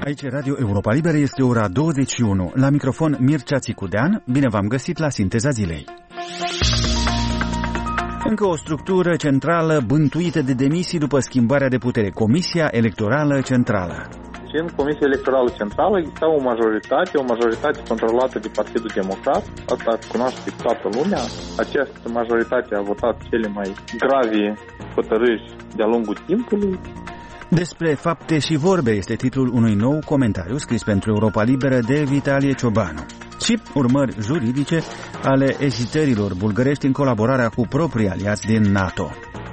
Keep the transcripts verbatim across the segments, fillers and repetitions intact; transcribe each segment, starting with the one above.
Aici Radio Europa Liberă, este ora douăzeci și unu. La microfon Mircea Țicudean, bine v-am găsit la Sinteza Zilei. Încă o structură centrală bântuită de demisii după schimbarea de putere, Comisia Electorală Centrală. În Comisia Electorală Centrală exista o majoritate, o majoritate controlată de Partidul Democrat, asta cunoaște toată lumea. Această majoritate a votat cele mai grave hotărâri de-a lungul timpului. Despre fapte și vorbe este titlul unui nou comentariu scris pentru Europa Liberă de Vitalie Ciobanu. Și urmări juridice ale ezitărilor bulgărești în colaborarea cu proprii aliați din NATO.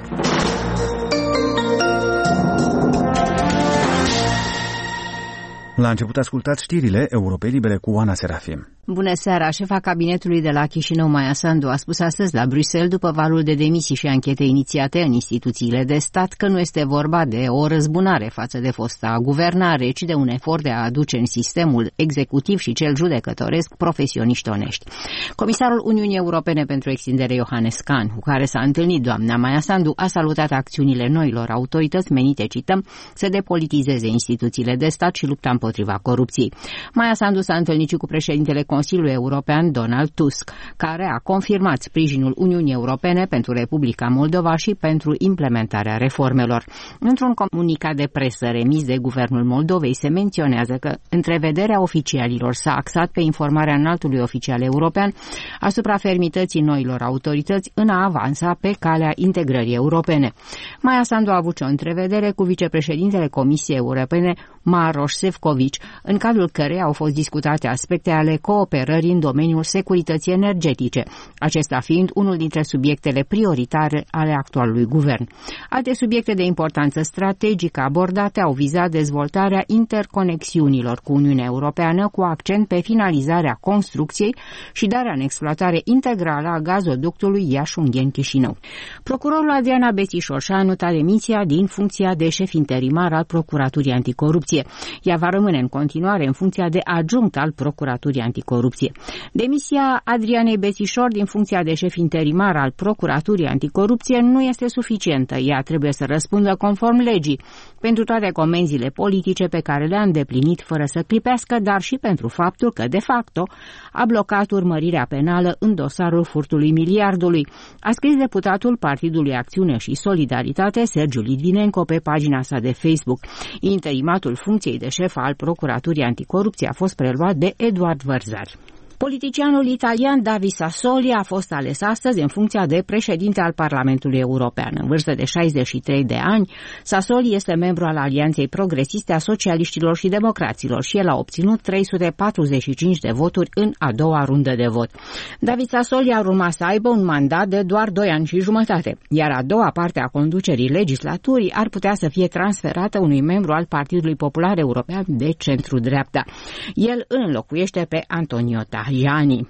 La început ascultați știrile Europei Libere cu Oana Serafim. Bună seara! Șefa cabinetului de la Chișinău, Maia Sandu, a spus astăzi la Bruxelles, după valul de demisii și anchete inițiate în instituțiile de stat, că nu este vorba de o răzbunare față de fosta guvernare, ci de un efort de a aduce în sistemul executiv și cel judecătoresc profesioniști onești. Comisarul Uniunii Europene pentru Extindere, Johannes Hahn, cu care s-a întâlnit doamna Maia Sandu, a salutat acțiunile noilor autorități menite, cităm, să depolitizeze instituțiile de stat și lupta împotriva corupției. Maia Sandu s-a întâlnit și cu președintele Consiliului European, Donald Tusk, care a confirmat sprijinul Uniunii Europene pentru Republica Moldova și pentru implementarea reformelor. Într-un comunicat de presă remis de Guvernul Moldovei se menționează că întrevederea oficialilor s-a axat pe informarea înaltului oficial european asupra fermității noilor autorități în a avansa pe calea integrării europene. Maia Sandu a avut o întrevedere cu vicepreședintele Comisiei Europene, Maroš Šefčovič, în cadrul căreia au fost discutate aspecte ale cooperării în domeniul securității energetice, acesta fiind unul dintre subiectele prioritare ale actualului guvern. Alte subiecte de importanță strategică abordate au vizat dezvoltarea interconexiunilor cu Uniunea Europeană, cu accent pe finalizarea construcției și darea în exploatare integrală a gazoductului Iași-Ungheni-Chișinău. Procurorul Adriana Bețișor și-a anotat demisia din funcția de șef interimar al Procuraturii Anticorupție. Ea va rămâne în continuare în funcția de adjunct al Procuraturii Anticorupție. Demisia Adrianei Bețișor din funcția de șef interimar al Procuraturii Anticorupție nu este suficientă. Ea trebuie să răspundă conform legii pentru toate comenzile politice pe care le-a îndeplinit fără să clipească, dar și pentru faptul că, de facto, a blocat urmărirea penală în dosarul furtului miliardului, a scris deputatul Partidului Acțiune și Solidaritate, Sergiu Litvinenko, pe pagina sa de Facebook. Interimatul funcției de șef al Procuraturii Anticorupție a fost preluat de Eduard Vărzari. Politicianul italian David Sassoli a fost ales astăzi în funcția de președinte al Parlamentului European. În vârstă de șaizeci și trei de ani, Sassoli este membru al Alianței Progresiste a Socialiștilor și Democraților și el a obținut trei sute patruzeci și cinci de voturi în a doua rundă de vot. David Sassoli ar urma să aibă un mandat de doar doi ani și jumătate, iar a doua parte a conducerii legislaturii ar putea să fie transferată unui membru al Partidului Popular European de centru-dreapta. El îl înlocuiește pe Antonio Tajani.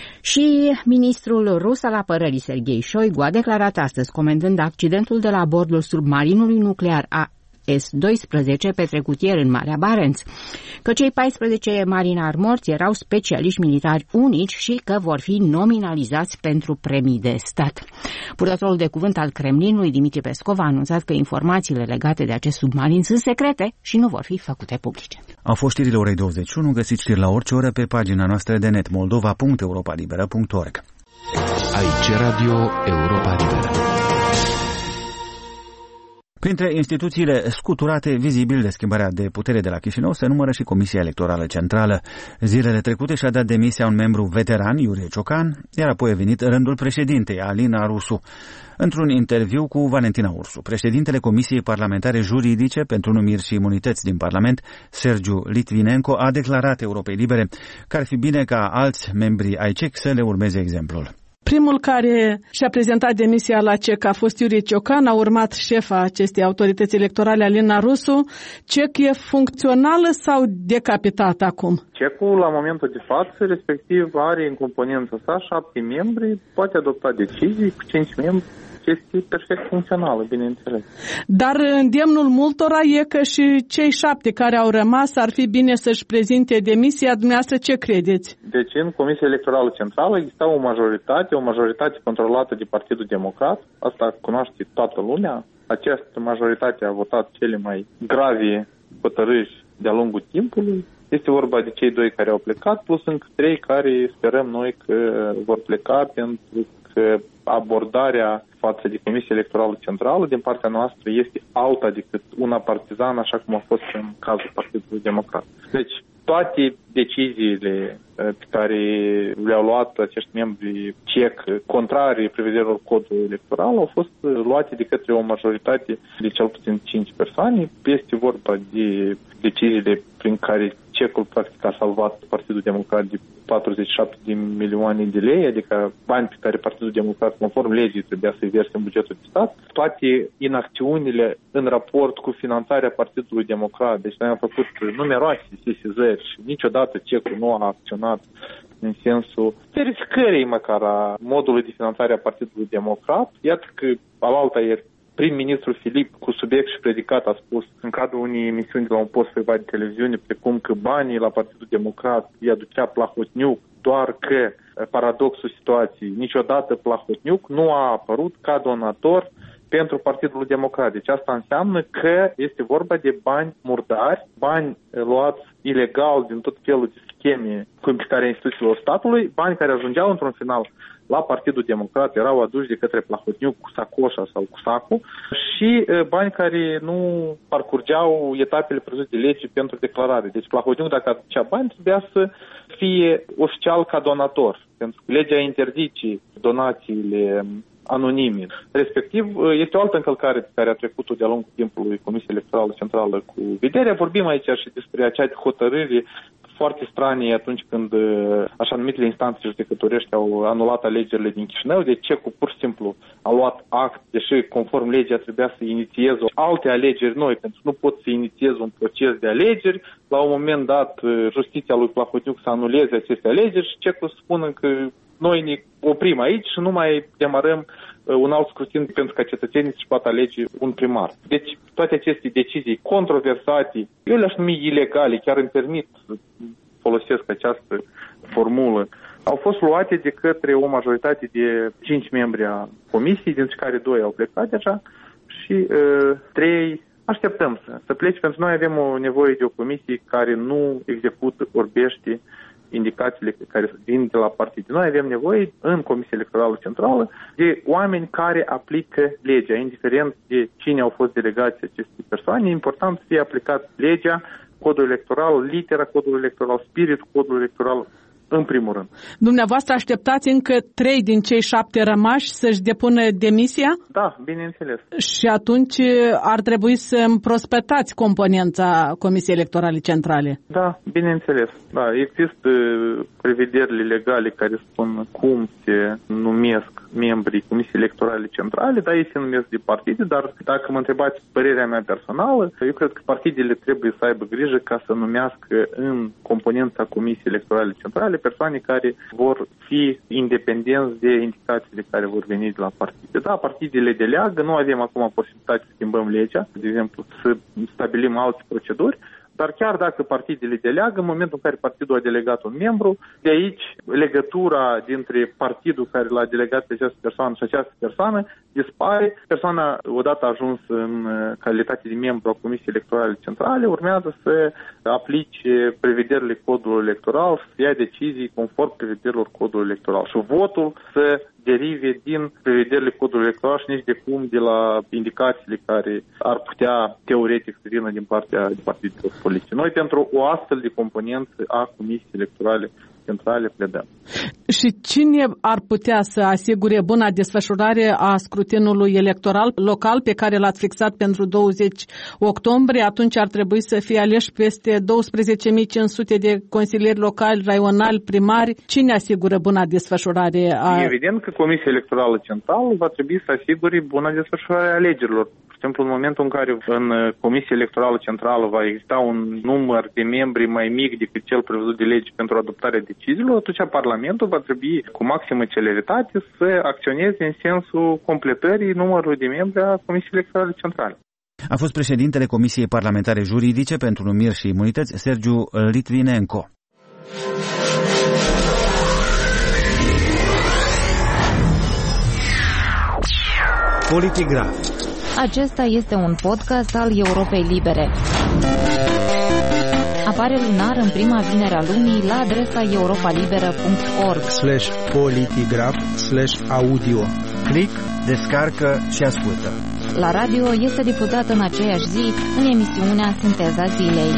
Și ministrul rus al apărării Sergei Shoigu a declarat astăzi, comentând accidentul de la bordul submarinului nuclear A S doisprezece petrecut ieri în Marea Barents, că cei paisprezece marinari morți erau specialiști militari unici și că vor fi nominalizați pentru premii de stat. Purtătorul de cuvânt al Kremlinului, Dimitri Peskov, a anunțat că informațiile legate de acest submarin sunt secrete și nu vor fi făcute publice. Au fost știrile orei douăzeci și unu, găsiți știri la orice oră pe pagina noastră de net moldova punct europa liberă punct org. Aici Radio Europa Liberă. Printre instituțiile scuturate vizibil de schimbarea de putere de la Chișinău se numără și Comisia Electorală Centrală. Zilele trecute și-a dat demisia un membru veteran, Iurie Ciocan, iar apoi a venit rândul președintei, Alina Rusu. Într-un interviu cu Valentina Ursu, președintele Comisiei Parlamentare Juridice pentru Numiri și Imunități din Parlament, Sergiu Litvinenko, a declarat Europei Libere că ar fi bine ca alți membri ai C E C să le urmeze exemplul. Primul care și-a prezentat demisia la C E C a fost Iurie Ciocan, a urmat șefa acestei autorități electorale, Alina Rusu. C E C e funcțională sau decapitat acum? C E C-ul la momentul de față, respectiv, are în componența sa șapte membri, poate adopta decizii cu cinci membri. Este perfect funcțională, bineînțeles. Dar îndemnul multora e că și cei șapte care au rămas ar fi bine să-și prezinte demisia. Dumneavoastră ce credeți? Deci în Comisia Electorală Centrală exista o majoritate, o majoritate controlată de Partidul Democrat, asta cunoaște toată lumea. Această majoritate a votat cele mai grave hotărâri de-a lungul timpului. Este vorba de cei doi care au plecat, plus încă trei care sperăm noi că vor pleca, pentru că abordarea față de Comisia Electorală Centrală din partea noastră este alta decât una partizană, așa cum a fost în cazul Partidului Democrat. Deci, toate deciziile pe care le-au luat acești membri cec, contrarii prevederilor codului electoral, au fost luate de către o majoritate de cel puțin cinci persoane. Este vorba de deciziile prin care cecul practic a salvat Partidul Democrat de patruzeci și șapte de milioane de lei, adică bani pe care Partidul Democrat, conform legii, trebuia să-i verse în bugetul de stat. Toate inacțiunile în raport cu finanțarea Partidului Democrat, deci noi am făcut numeroase sesizări și niciodată cecul nu a acționat în sensul verificării măcar a modului de finanțare a Partidului Democrat. Iată că alaltă ieri prim-ministrul Filip, cu subiect și predicat, a spus în cadrul unei emisiuni de la un post pe de televiziune, precum că banii la Partidul Democrat îi aducea Plahotniuc, doar că, paradoxul situației, niciodată Plahotniuc nu a apărut ca donator pentru Partidul Democrat. Deci asta înseamnă că este vorba de bani murdari, bani luați ilegal din tot felul de scheme cu implicarea instituțiilor statului, bani care ajungeau într-un final la Partidul Democrat, erau aduși de către Plahotniuc cu sacoșa sau cu sacul și bani care nu parcurgeau etapele prevăzute de lege pentru declarare. Deci Plahotniuc, dacă aducea bani, trebuia să fie oficial ca donator, pentru că legea interzice donațiile anonime. Respectiv, este o altă încălcare pe care a trecut-o de-a lungul timpului Comisia Electorală Centrală cu vederea. Vorbim aici și despre acea hotărâre foarte stranie atunci când așa numitele instanțe judecătorești au anulat alegerile din Chișinău, deci cecul pur și simplu a luat act, deși conform legea trebuia să inițieze alte alegeri noi, pentru că nu pot să inițieze un proces de alegeri. La un moment dat, justiția lui Plahotniuc să anuleze aceste alegeri și cecul spune că noi ne oprim aici și nu mai demarăm un alt scrutin pentru ca cetățenii să-și poată alege un primar. Deci toate aceste decizii controversate, eu le-aș numi ilegale, chiar îmi permit să folosesc această formulă, au fost luate de către o majoritate de cinci membri a comisiei, dintre care doi au plecat deja și uh, trei așteptăm să, să plece, pentru că noi avem o nevoie de o comisie care nu execută, orbește indicațiile care vin de la partide. Noi avem nevoie în Comisia Electorală Centrală de oameni care aplică legea, indiferent de cine au fost delegați aceste persoane. E important să fie aplicat legea, codul electoral, litera codului electoral, spiritul codului electoral, în primul rând. Dumneavoastră așteptați încă trei din cei șapte rămași să-și depună demisia? Da, bineînțeles. Și atunci ar trebui să împrospătați componența Comisiei Electorale Centrale? Da, bineînțeles. Da, există prevederile legale care spun cum se numesc membrii Comisiei Electorale Centrale, da, ei se numesc de partide, dar dacă mă întrebați părerea mea personală, eu cred că partidele trebuie să aibă grijă ca să numească în componența Comisiei Electorale Centrale persoane care vor fi independenți de indicațiile care vor veni de la partide. Da, partidele deleagă, nu avem acum posibilitatea să schimbăm legea, de exemplu, să stabilim alte proceduri, dar chiar dacă partidele deleagă, în momentul în care partidul a delegat un membru, de aici legătura dintre partidul care l-a delegat pe această persoană și această persoană dispare. Persoana, odată ajuns în calitate de membru a Comisiei Electorale Centrale, urmează să aplice prevederile codului electoral și să ia decizii conform prevederilor codului electoral. Și votul să derive din prevederile codului electoral și nici de cum de la indicațiile care ar putea teoretic să vină din partea partidelor politice. Noi pentru o astfel de componență a Comisiei Electorale Centrale pledăm. Și cine ar putea să asigure buna desfășurare a scrutinului electoral local pe care l-ați fixat pentru douăzeci octombrie? Atunci ar trebui să fie aleși peste douăsprezece mii cinci sute de consilieri locali, raionali, primari. Cine asigură buna desfășurare a... Evident că Comisia Electorală Centrală va trebui să asigure buna desfășurare a alegerilor. De exemplu, în momentul în care în Comisia Electorală Centrală va exista un număr de membri mai mic decât cel prevăzut de lege pentru adoptarea deciziilor, atunci Parlamentul va trebui cu maximă celeritate să acționeze în sensul completării numărului de membri a Comisiei Electorale Centrale. A fost președintele Comisiei Parlamentare Juridice pentru Numiri și Imunități, Sergiu Litvinenko. Politigraf. Acesta este un podcast al Europei Libere. apare lunar în prima vinere a lunii la adresa europalibera punct org slash politigraf slash audio. Click, descarcă și ascultă. La radio este difuzată în aceeași zi în emisiunea Sinteza Zilei.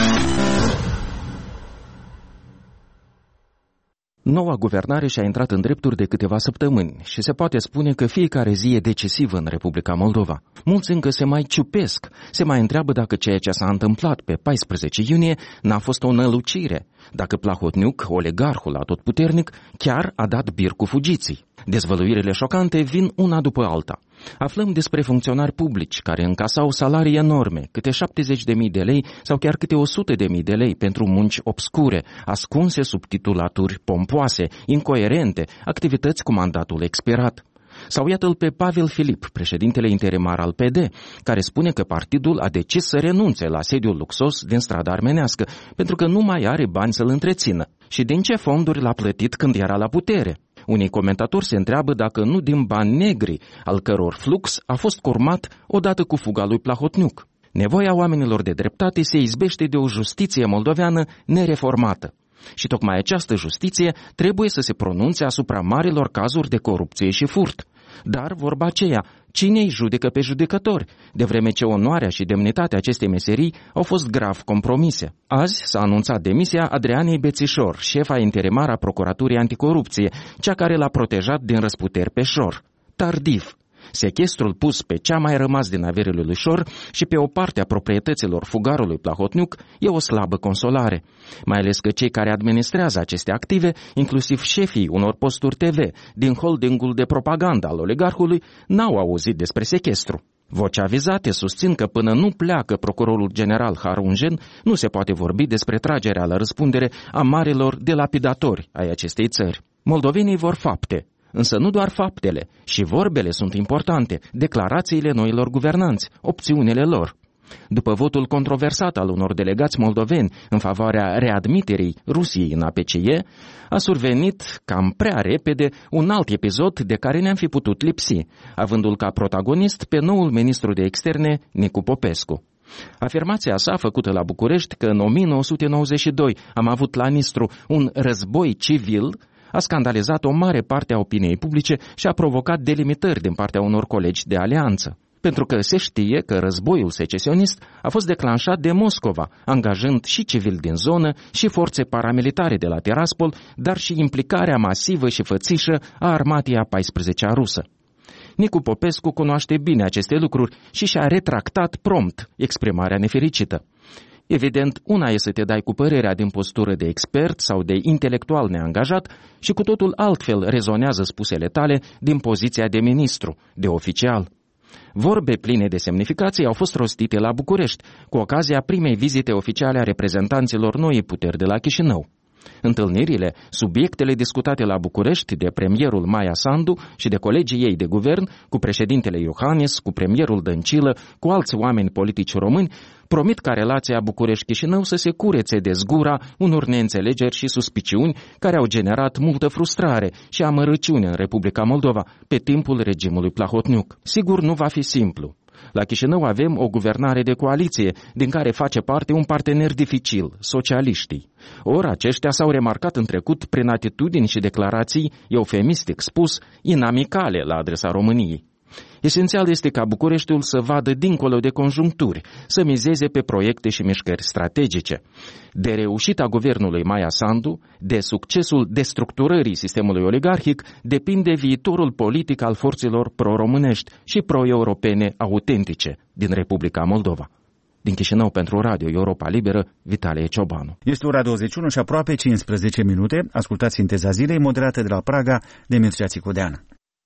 Noua guvernare și-a intrat în drepturi de câteva săptămâni și se poate spune că fiecare zi e decisivă în Republica Moldova. Mulți încă se mai ciupesc, se mai întreabă dacă ceea ce s-a întâmplat pe paisprezece iunie n-a fost o nălucire, dacă Plahotniuc, oligarhul atotputernic, chiar a dat bir cu fugiții. Dezvăluirile șocante vin una după alta. Aflăm despre funcționari publici care încasau salarii enorme, câte șaptezeci de mii de lei sau chiar câte o sută de mii de lei pentru munci obscure, ascunse sub titulaturi pompoase, incoerente, activități cu mandatul expirat. Sau iată-l pe Pavel Filip, președintele interimar al P D, care spune că partidul a decis să renunțe la sediul luxos din Strada Armenească, pentru că nu mai are bani să-l întrețină. Și din ce fonduri l-a plătit când era la putere? Unii comentatori se întreabă dacă nu din bani negri, al căror flux a fost curmat odată cu fuga lui Plahotniuc. Nevoia oamenilor de dreptate se izbește de o justiție moldoveană nereformată. Și tocmai această justiție trebuie să se pronunțe asupra marilor cazuri de corupție și furt. Dar, vorba aceea, cine îi judecă pe judecători, de vreme ce onoarea și demnitatea acestei meserii au fost grav compromise? Azi s-a anunțat demisia Adrianei Bețișor, șefa interimară a Procuraturii Anticorupție, cea care l-a protejat din răsputeri pe Șor. Tardiv. Sechestrul pus pe cea mai rămas din averile lui Șor și pe o parte a proprietăților fugarului Plahotniuc e o slabă consolare, mai ales că cei care administrează aceste active, inclusiv șefii unor posturi T V din holdingul de propagandă al oligarhului, n-au auzit despre sechestru. Vocea vizate susțin că până nu pleacă procurorul general Harunjen, nu se poate vorbi despre tragerea la răspundere a marilor delapidatori ai acestei țări. Moldovenii vor fapte. Însă nu doar faptele, și vorbele sunt importante, declarațiile noilor guvernanți, opțiunile lor. După votul controversat al unor delegați moldoveni în favoarea readmiterii Rusiei în A P C E, a survenit cam prea repede un alt episod de care ne-am fi putut lipsi, avându-l ca protagonist pe noul ministru de externe, Nicu Popescu. Afirmația sa făcută la București că în o mie nouă sute nouăzeci și doi am avut la Nistru un război civil a scandalizat o mare parte a opiniei publice și a provocat delimitări din partea unor colegi de alianță. Pentru că se știe că războiul secesionist a fost declanșat de Moscova, angajând și civili din zonă și forțe paramilitare de la Tiraspol, dar și implicarea masivă și fățișă a armatei a paisprezecea rusă. Nicu Popescu cunoaște bine aceste lucruri și și-a retractat prompt exprimarea nefericită. Evident, una e să te dai cu părerea din postură de expert sau de intelectual neangajat și cu totul altfel rezonează spusele tale din poziția de ministru, de oficial. Vorbe pline de semnificație au fost rostite la București, cu ocazia primei vizite oficiale a reprezentanților noii puteri de la Chișinău. Întâlnirile, subiectele discutate la București de premierul Maia Sandu și de colegii ei de guvern, cu președintele Iohannis, cu premierul Dăncilă, cu alți oameni politici români, promit ca relația București-Chișinău să se curețe de zgura unor neînțelegeri și suspiciuni care au generat multă frustrare și amărăciune în Republica Moldova pe timpul regimului Plahotniuc. Sigur, nu va fi simplu. La Chișinău avem o guvernare de coaliție, din care face parte un partener dificil, socialiștii. Ori aceștia s-au remarcat în trecut prin atitudini și declarații, eufemistic spus, inamicale la adresa României. Esențial este ca Bucureștiul să vadă dincolo de conjuncturi, să mizeze pe proiecte și mișcări strategice. De reușita guvernului Maia Sandu, de succesul destructurării sistemului oligarhic, depinde viitorul politic al forțelor pro-românești și pro-europene autentice din Republica Moldova. Din Chișinău pentru Radio Europa Liberă, Vitalie Ciobanu. Este ora douăzeci și unu și aproape cincisprezece minute. Ascultați Sinteza Zilei, moderată de la Praga de Mircea Țicudean.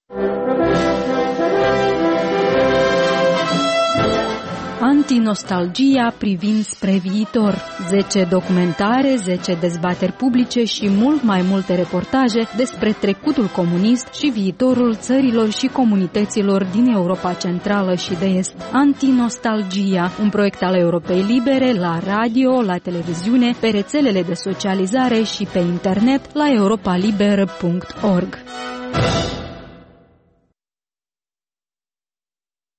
Antinostalgia privind spre viitor. zece documentare, zece dezbateri publice și mult mai multe reportaje despre trecutul comunist și viitorul țărilor și comunităților din Europa Centrală și de Est. Antinostalgia, un proiect al Europei Libere la radio, la televiziune, pe rețelele de socializare și pe internet la europalibera punct org.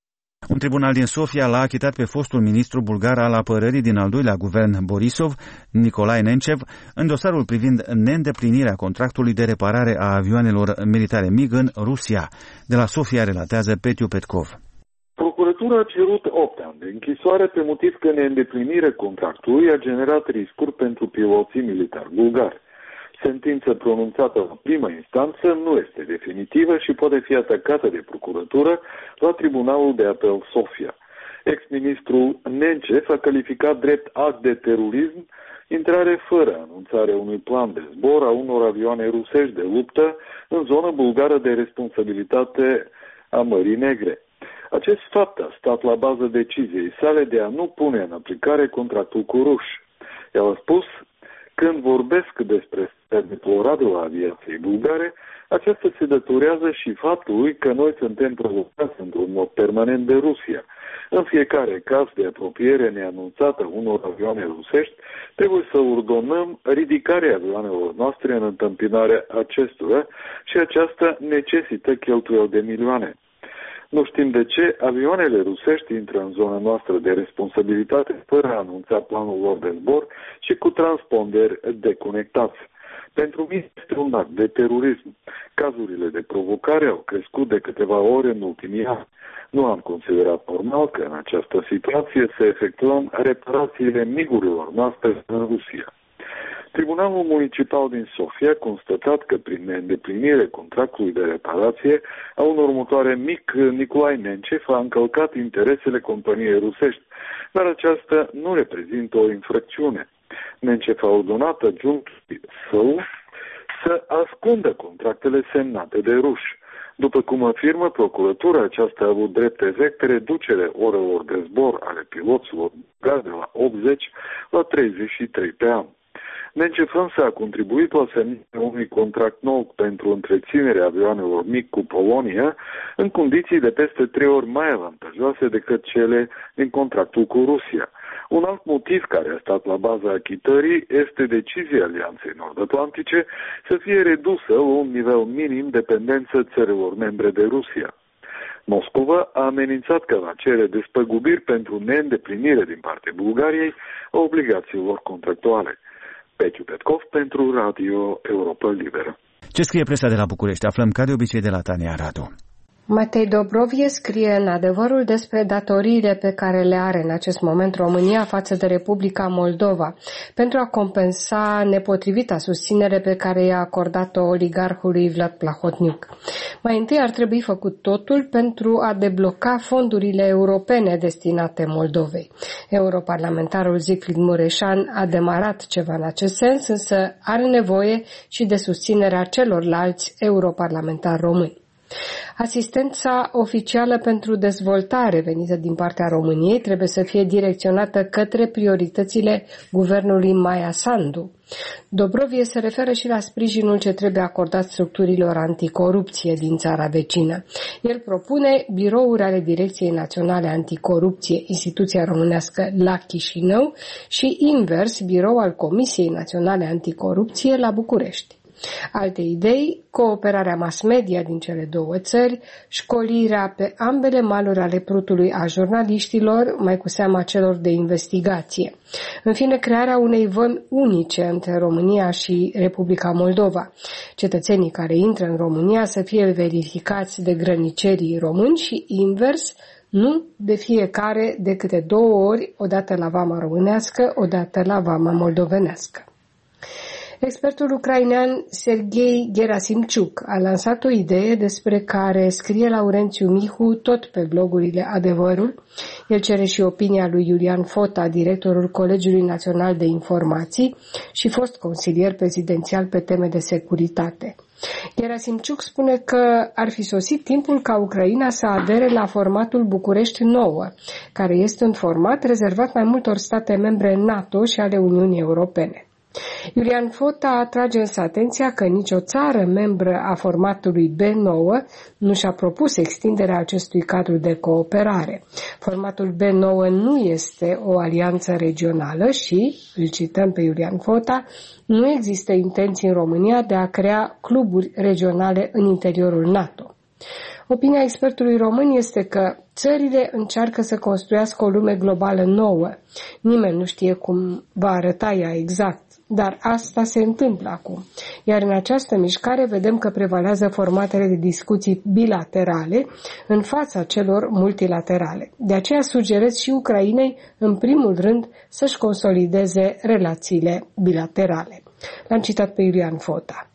Un tribunal din Sofia l-a achitat pe fostul ministru bulgar al apărării din al doilea guvern Borisov, Nicolae Nencev, în dosarul privind neîndeplinirea contractului de reparare a avioanelor militare MiG în Rusia. De la Sofia relatează Petiu Petkov. Procuratura a cerut opt ani de închisoare pe motiv că neîndeplinirea contractului a generat riscuri pentru piloții militari bulgari. Sentința pronunțată în prima instanță nu este definitivă și poate fi atacată de procuratură la Tribunalul de Apel Sofia. Ex-ministrul Nencev a calificat drept act de terorism intrare fără anunțarea unui plan de zbor a unor avioane rusești de luptă în zona bulgară de responsabilitate a Mării Negre. Acest fapt a stat la bază deciziei sale de a nu pune în aplicare contractul cu ruși. El a spus: când vorbesc despre starea deplorabilă a aviației bulgare, aceasta se datorează și faptului că noi suntem provocați într-un mod permanent de Rusia. În fiecare caz de apropiere neanunțată unor avioane rusești, trebuie să ordonăm ridicarea avioanelor noastre în întâmpinarea acestora și aceasta necesită cheltuieli de milioane. Nu știm de ce avioanele rusești intră în zona noastră de responsabilitate fără a anunța planul lor de zbor și cu transponderi deconectați. Pentru mine este un act de terorism. Cazurile de provocare au crescut de câteva ore în ultimii ani. Nu am considerat normal că în această situație să efectuăm reparațiile migurilor noastre în Rusia. Tribunalul Municipal din Sofia a constatat că prin neîndeplinire contractului de reparație a unor motoare mic, Nicolae Nencev a încălcat interesele companiei rusești, dar aceasta nu reprezintă o infracțiune. Nencev a ordonat adjunctului său să ascundă contractele semnate de ruși. După cum afirmă procuratura, aceasta a avut drept efect reducere orelor de zbor ale piloților de la optzeci la treizeci și trei pe an. Nencev însă a contribuit la semnarea unui contract nou pentru întreținerea avioanelor MiG cu Polonia în condiții de peste trei ori mai avantajoase decât cele din contractul cu Rusia. Un alt motiv care a stat la baza achitării este decizia Alianței Nord-Atlantice să fie redusă la un nivel minim dependență țărilor membre de Rusia. Moscova a amenințat că va cere despăgubiri pentru neîndeplinire din partea Bulgariei a obligațiilor contractuale. Petiu Petkov pentru Radio Europa Liberă. Ce scrie presa de la București? Aflăm ca de obicei de la Tania Radu. Matei Dobrovie scrie în Adevărul despre datoriile pe care le are în acest moment România față de Republica Moldova pentru a compensa nepotrivita susținere pe care i-a acordat-o oligarhului Vlad Plahotniuc. Mai întâi ar trebui făcut totul pentru a debloca fondurile europene destinate Moldovei. Europarlamentarul Siegfried Mureșan a demarat ceva în acest sens, însă are nevoie și de susținerea celorlalți europarlamentari români. Asistența oficială pentru dezvoltare venită din partea României trebuie să fie direcționată către prioritățile guvernului Maia Sandu. Dobrovie se referă și la sprijinul ce trebuie acordat structurilor anticorupție din țara vecină. El propune birouri ale Direcției Naționale Anticorupție, instituția românească la Chișinău, și invers, birou al Comisiei Naționale Anticorupție la București. Alte idei: cooperarea mass media din cele două țări, școlirea pe ambele maluri ale Prutului a jurnaliștilor, mai cu seama celor de investigație. În fine, crearea unei vămi unice între România și Republica Moldova. Cetățenii care intră în România să fie verificați de grănicerii români și invers, nu de fiecare de câte două ori, odată la vama românească, odată la vama moldovenească. Expertul ucrainean Serghei Gerasimciuk a lansat o idee despre care scrie Laurențiu Mihu tot pe blogurile Adevărul. El cere și opinia lui Iulian Fota, directorul Colegiului Național de Informații și fost consilier prezidențial pe teme de securitate. Gerasimciuk spune că ar fi sosit timpul ca Ucraina să adere la formatul București nouă, care este un format rezervat mai multor state membre NATO și ale Uniunii Europene. Iulian Fota atrage însă atenția că nicio țară membră a formatului B nouă nu și-a propus extinderea acestui cadru de cooperare. Formatul B nouă nu este o alianță regională și, îl cităm pe Iulian Fota, nu există intenții în România de a crea cluburi regionale în interiorul NATO. Opinia expertului român este că țările încearcă să construiască o lume globală nouă. Nimeni nu știe cum va arăta ea exact, dar asta se întâmplă acum. Iar în această mișcare vedem că prevalează formatele de discuții bilaterale în fața celor multilaterale. De aceea sugerez și Ucrainei, în primul rând, să-și consolideze relațiile bilaterale. L-am citat pe Iulian Fota.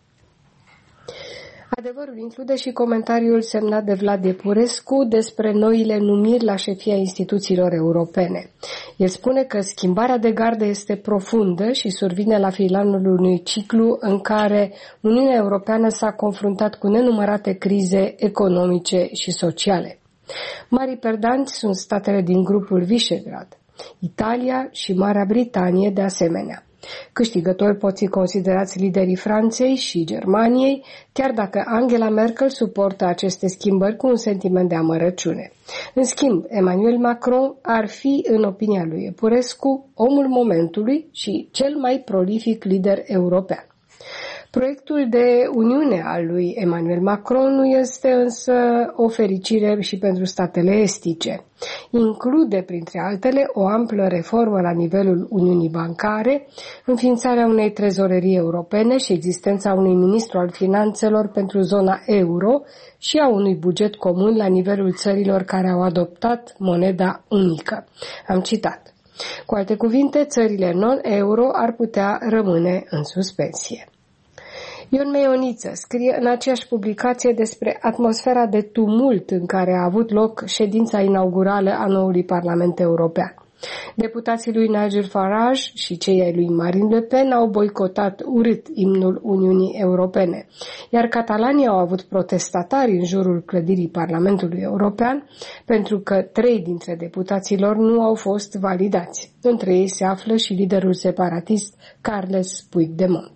Adevărul include și comentariul semnat de Vlad Epurescu despre noile numiri la șefia instituțiilor europene. El spune că schimbarea de gardă este profundă și survine la finalul unui ciclu în care Uniunea Europeană s-a confruntat cu nenumărate crize economice și sociale. Marii perdanți sunt statele din grupul Visegrad, Italia și Marea Britanie de asemenea. Câștigători pot fi considerați liderii Franței și Germaniei, chiar dacă Angela Merkel suportă aceste schimbări cu un sentiment de amărăciune. În schimb, Emmanuel Macron ar fi, în opinia lui Epurescu, omul momentului și cel mai prolific lider european. Proiectul de Uniune al lui Emmanuel Macron nu este însă o fericire și pentru statele estice. Include, printre altele, o amplă reformă la nivelul Uniunii Bancare, înființarea unei trezorerii europene și existența unui ministru al finanțelor pentru zona euro și a unui buget comun la nivelul țărilor care au adoptat moneda unică. Am citat. Cu alte cuvinte, țările non-euro ar putea rămâne în suspensie. Ion Meioniță scrie în aceeași publicație despre atmosfera de tumult în care a avut loc ședința inaugurală a noului Parlament European. Deputații lui Nigel Farage și cei ai lui Marine Le Pen au boicotat urât imnul Uniunii Europene, iar catalanii au avut protestatari în jurul clădirii Parlamentului European pentru că trei dintre deputații lor nu au fost validați. Între ei se află și liderul separatist Carles Puigdemont.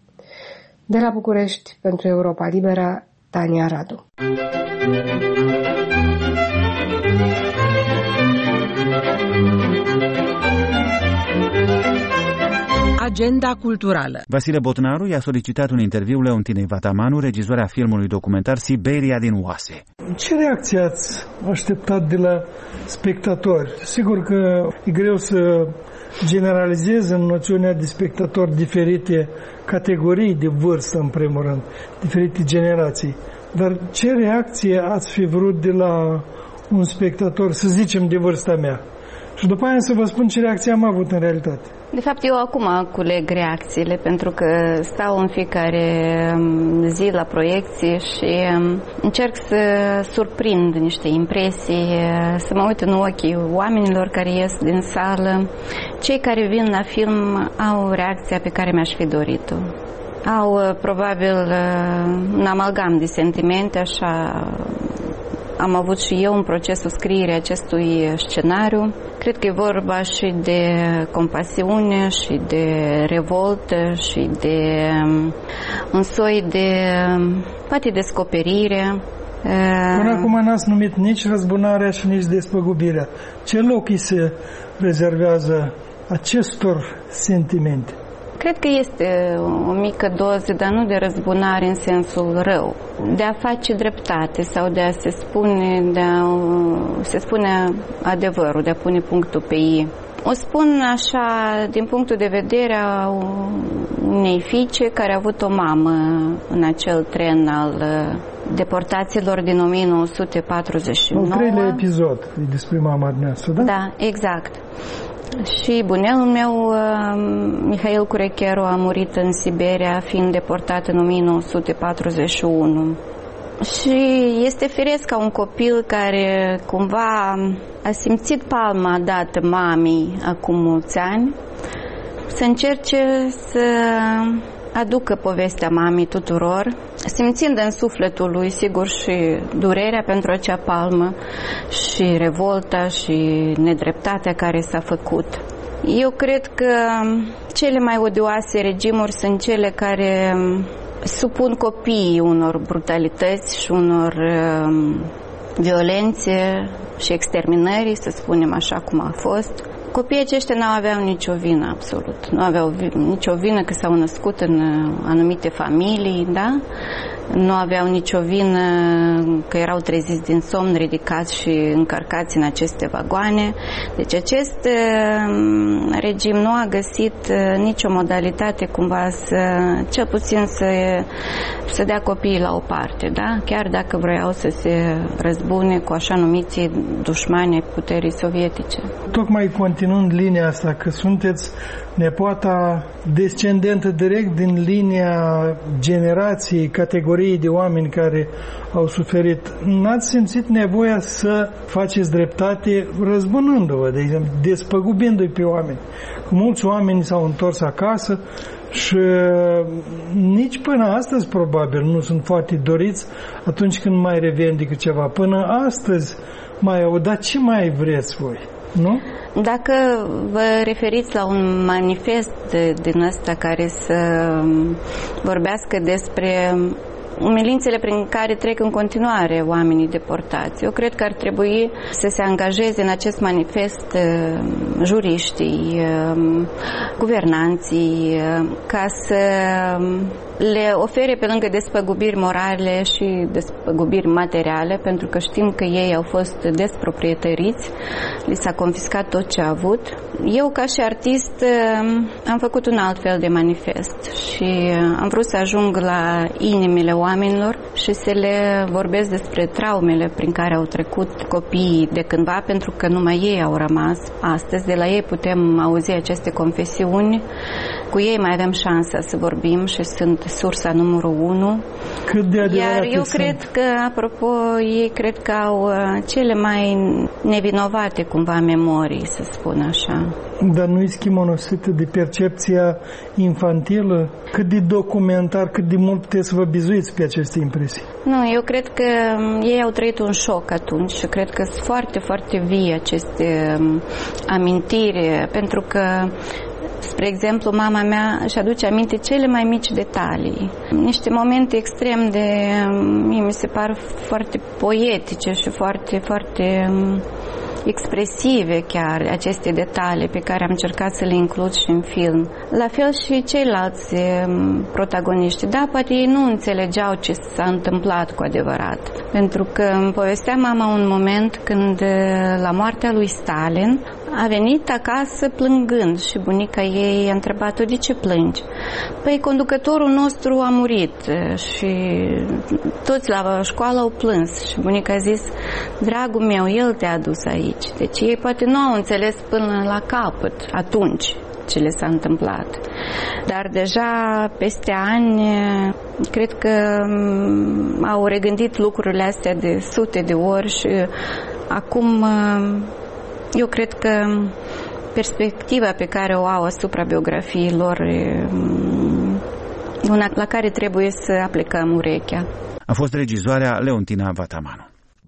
De la București, pentru Europa Liberă, Tania Radu. Agenda culturală. Vasile Botnaru i-a solicitat un interviu Leontinei Vatamanu, regizoarea filmului documentar Siberia din oase. Ce reacție ați așteptat de la spectatori? Sigur că e greu să generalizez în noțiunea de spectatori diferite categorii de vârstă, în primul rând, diferite generații. Dar ce reacție ați fi vrut de la un spectator, să zicem, de vârsta mea? Și după aia să vă spun ce reacție am avut în realitate. De fapt, eu acum culeg reacțiile, pentru că stau în fiecare zi la proiecții și încerc să surprind niște impresii, să mă uit în ochii oamenilor care ies din sală. Cei care vin la film au reacția pe care mi-aș fi dorit-o. Au probabil un amalgam de sentimente, așa am avut și eu în procesul scrierii acestui scenariu. Cred că e vorba și de compasiune și de revoltă și de un soi de, poate, descoperire. Până acum n-ați numit nici răzbunarea și nici despăgubirea. Ce loc îi se rezervează acestor sentimente? Cred că este o mică doză, dar nu de răzbunare în sensul rău, de a face dreptate sau de a se spune, de a se spune adevărul, de a pune punctul pe i. O spun așa din punctul de vedere a unei fiice care a avut o mamă în acel tren al deportațiilor din o mie nouă sute patruzeci și nouă. Al treilea episod despre mama dumneavoastră, da? Da, exact. Și bunelul meu, Mihail Curecheru, a murit în Siberia, fiind deportat în o mie nouă sute patruzeci și unu. Și este firesc ca un copil care cumva a simțit palma dată mamei acum mulți ani, să încerce să aducă povestea mamei tuturor, simțind în sufletul lui, sigur, și durerea pentru acea palmă și revolta și nedreptatea care s-a făcut. Eu cred că cele mai odioase regimuri sunt cele care supun copiii unor brutalități și unor um, violențe și exterminări, să spunem așa cum a fost. Copiii aceștia nu aveau nicio vină, absolut. Nu aveau nicio vină că s-au născut în anumite familii, da? nu aveau nicio vină că erau treziți din somn, ridicați și încărcați în aceste vagoane. Deci acest regim nu a găsit nicio modalitate cumva să, cel puțin să, să dea copiii la o parte, da? Chiar dacă vreau să se răzbune cu așa numiții dușmani puterii sovietice. Tocmai continuând linia asta, că sunteți nepoata descendentă direct din linia generației, categoriei de oameni care au suferit, n-ați simțit nevoia să faceți dreptate răzbunându-vă, de exemplu, despăgubindu-i pe oameni? Mulți oameni s-au întors acasă și nici până astăzi probabil nu sunt foarte doriți atunci când mai revendică ceva. Până astăzi mai au, dar ce mai vreți voi? Nu? Dacă vă referiți la un manifest din ăsta care să vorbească despre umilințele prin care trec în continuare oamenii deportați, eu cred că ar trebui să se angajeze în acest manifest juriștii, guvernanții, ca să le ofere pe lângă despăgubiri morale și despăgubiri materiale, pentru că știm că ei au fost desproprietăriți, li s-a confiscat tot ce a avut. Eu, ca și artist, am făcut un alt fel de manifest și am vrut să ajung la inimile oamenilor și să le vorbesc despre traumele prin care au trecut copiii de cândva, pentru că numai ei au rămas astăzi. De la ei putem auzi aceste confesiuni, cu ei mai avem șansa să vorbim și sunt sursa numărul unu. Cât de Iar eu sunt? cred că, apropo, ei cred că au cele mai nevinovate, cumva, memorii, să spun așa. Dar nu-i schimonosită de percepția infantilă? Cât de documentar, cât de mult puteți să vă bizuiți pe aceste impresii? Nu, eu cred că ei au trăit un șoc atunci și cred că sunt foarte, foarte vii aceste amintiri, pentru că, spre exemplu, mama mea își aduce aminte cele mai mici detalii. Niște momente extrem de, mie mi se par foarte poetice și foarte, foarte expresive chiar aceste detalii pe care am încercat să le includ și în film. La fel și ceilalți protagoniști. Da, poate ei nu înțelegeau ce s-a întâmplat cu adevărat. Pentru că îmi povestea mama un moment când, la moartea lui Stalin, a venit acasă plângând și bunica ei a întrebat-o: de ce plângi? Păi conducătorul nostru a murit și toți la școală au plâns. Și bunica a zis: dragul meu, el te-a adus aici. Deci ei poate nu au înțeles până la capăt atunci ce le s-a întâmplat. Dar deja peste ani cred că au regândit lucrurile astea de sute de ori și acum eu cred că perspectiva pe care o au asupra biografiei lor e una la care trebuie să aplicăm urechea. A fost regizoarea Leontina Vatamanu.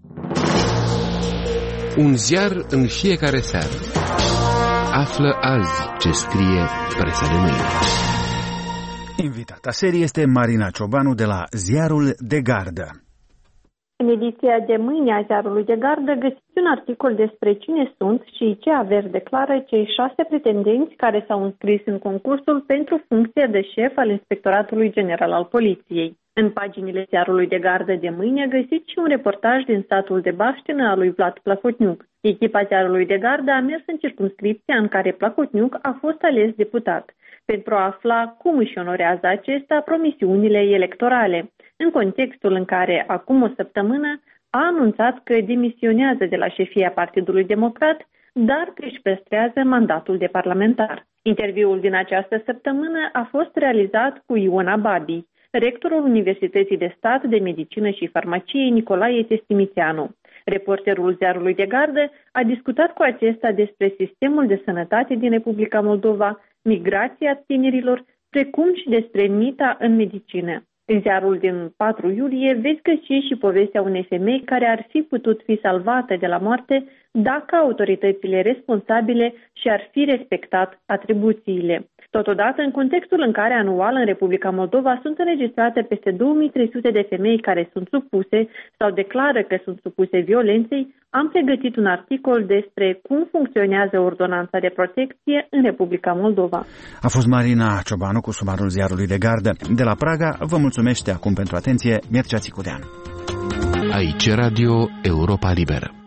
Un ziar în fiecare seară. Află azi ce scrie presa de mâine. Invitata serie este Marina Ciobanu de la Ziarul de Gardă. În ediția de mâine a Ziarului de Gardă găsiți un articol despre cine sunt și ce averi declară cei șase pretendenți care s-au înscris în concursul pentru funcția de șef al Inspectoratului General al Poliției. În paginile Ziarului de Gardă de mâine găsiți și un reportaj din satul de Baștină al lui Vlad Plahotniuc. Echipa Ziarului de Gardă a mers în circumscripția în care Plahotniuc a fost ales deputat, pentru a afla cum își onorează acesta promisiunile electorale, în contextul în care, acum o săptămână, a anunțat că demisionează de la șefia Partidului Democrat, dar că își păstrează mandatul de parlamentar. Interviul din această săptămână a fost realizat cu Iona Babi, rectorul Universității de Stat de Medicină și Farmacie Nicolae Testimițeanu. Reporterul Ziarului de Gardă a discutat cu acesta despre sistemul de sănătate din Republica Moldova, migrația tinerilor, precum și despre mita în medicină. În ziarul din patru iulie veți găsi și povestea unei femei care ar fi putut fi salvată de la moarte dacă autoritățile responsabile și-ar fi respectat atribuțiile. Totodată, în contextul în care anual în Republica Moldova sunt înregistrate peste două mii trei sute de femei care sunt supuse sau declară că sunt supuse violenței, am pregătit un articol despre cum funcționează ordonanța de protecție în Republica Moldova. A fost Marina Ciobanu cu sumarul ziarului de gardă. De la Praga vă mulțumește acum pentru atenție Mircea Țicudean. Aici Radio Europa Liberă.